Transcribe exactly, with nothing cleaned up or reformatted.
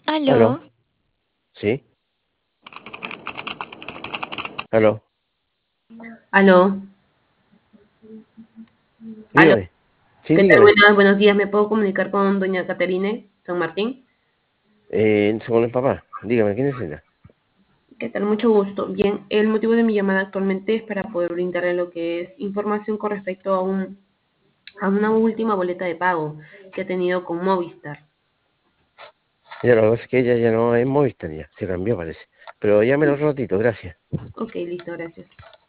Aló, Aló, sí, aló, aló, aló. dígame, sí, ¿Qué tal? dígame. Buenas, buenos días. ¿Me puedo comunicar con doña Caterine San Martín? Eh, con el papá, dígame, ¿qué necesita? ¿Qué tal? Mucho gusto. Bien, el motivo de mi llamada actualmente es para poder brindarle lo que es información con respecto a un, a una última boleta de pago que ha tenido con Movistar. Ya, lo que pasa es que ella ya no es Movistar, ya, se cambió parece. Pero llámelo otro ratito, gracias. Ok, listo, gracias.